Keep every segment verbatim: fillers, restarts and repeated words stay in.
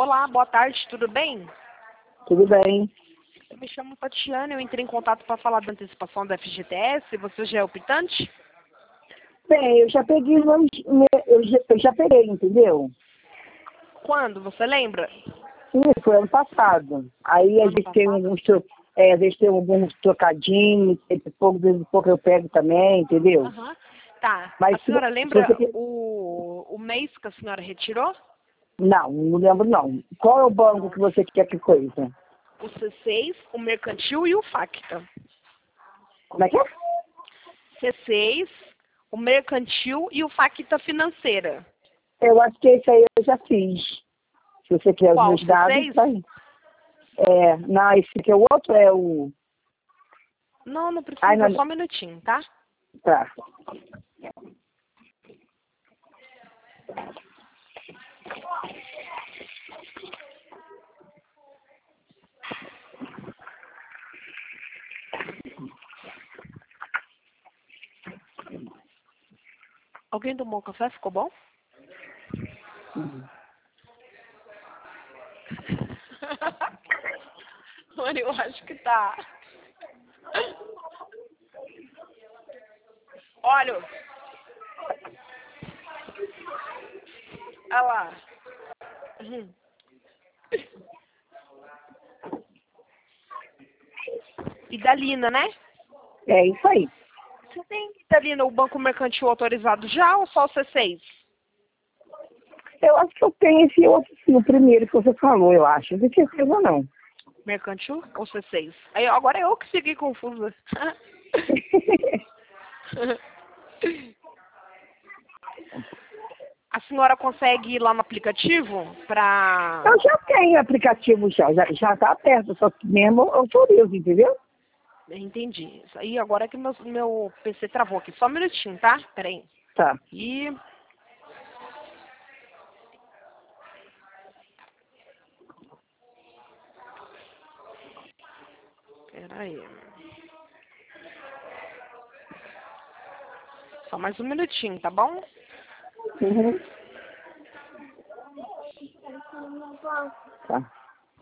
Olá, boa tarde, tudo bem? Tudo bem. Eu me chamo Tatiana, eu entrei em contato para falar da antecipação da F G T S, você já é optante? Bem, eu já peguei, mas eu já, eu já peguei, entendeu? Quando, você lembra? Sim, foi ano passado. Aí a Ano gente tem passado? alguns, tro- é, às vezes tem alguns trocadinhos, sempre pouco, de vez em pouco eu pego também, entendeu? Aham. Tá. A Mas se, senhora se você lembra quer... o, o mês que a senhora retirou? Não, não lembro não. Qual é o banco Não. que você quer que coisa? O C seis, o Mercantil e o Facta. Como é que é? C seis, o Mercantil e o Facta Financeira. Eu acho que esse aí eu já fiz. Se você quer os Qual? meus dados, C seis? tá aí. É, não, esse aqui é o outro, é o... Não, não Ai, precisa, não, só um minutinho, tá? tá. Alguém tomou café? Ficou bom? Uhum. Mano, eu acho que tá. Olha. Olha lá. Uhum. Idalina, né? É isso aí. Você tem Idalina, o Banco Mercantil autorizado já ou só o C seis? Eu acho que eu tenho esse outro, sim, o primeiro que você falou, eu acho. Não tenho certeza, não. Mercantil ou C seis? Aí, agora eu que fiquei confusa. A senhora consegue ir lá no aplicativo pra... Eu já tenho aplicativo já, já, já tá aberto, só que mesmo eu autorizo, entendeu? Entendi. Isso aí agora é que meu, meu P C travou aqui. Só um minutinho, tá? Peraí. Tá. E... Peraí. Só mais um minutinho, tá bom? Uhum. Tá.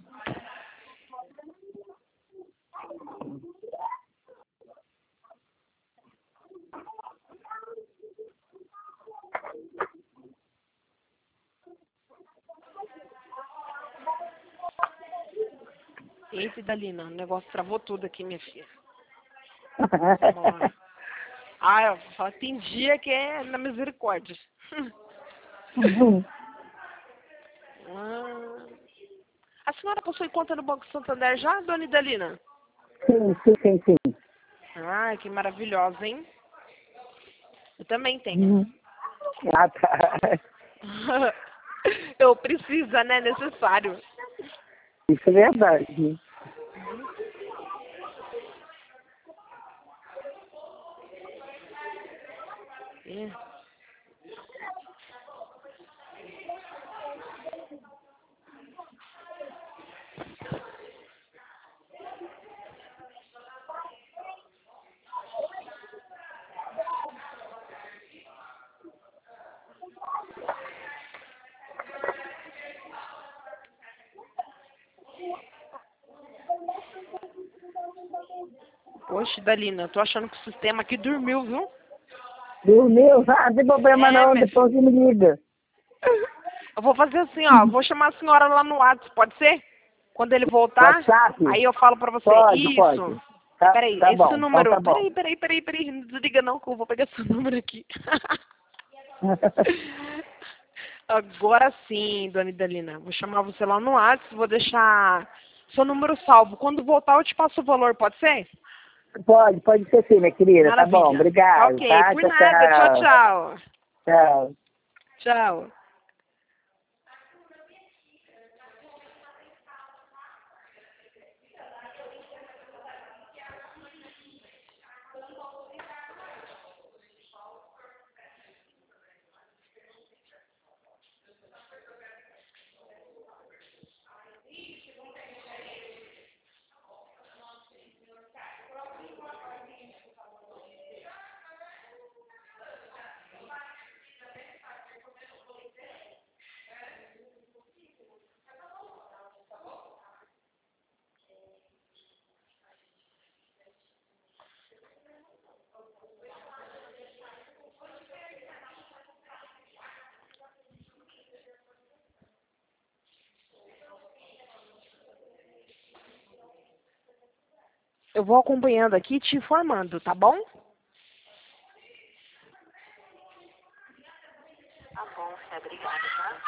Eita, Dalina, o negócio travou tudo aqui, minha filha. Demora. Ah, eu falo, tem dia que é na misericórdia. Uhum. Ah. A senhora possui conta no Banco Santander já, dona Idalina? Sim, sim, sim, sim. Ai, que maravilhosa, hein? Eu também tenho. Uhum. Ah, tá. Eu precisa, né? Necessário. Isso é verdade. É. Poxa, Dalina, tô achando que o sistema aqui dormiu, viu? Dormiu? Ah, não tem problema É, não, minha depois filha. você me liga. Eu vou fazer assim, ó. Vou chamar a senhora lá no WhatsApp, pode ser? Quando ele voltar, WhatsApp? aí eu falo pra você. Pode, Isso. pode. Tá, Peraí, tá esse bom, então número. tá bom. Peraí, peraí, peraí, peraí. Não desliga não, que eu vou pegar seu número aqui. Agora sim, dona Idalina. Vou chamar você lá no WhatsApp, vou deixar seu número salvo. Quando voltar, eu te passo o valor, pode ser? Pode, pode ser sim, minha querida. Tá bom, Maravilha. Tá obrigado, ok. tá? Por Tchau, nada. Tchau, tchau. tchau. Tchau. Tchau. eu vou acompanhando aqui e te informando, tá bom? Tá bom, Fé, obrigada, tá?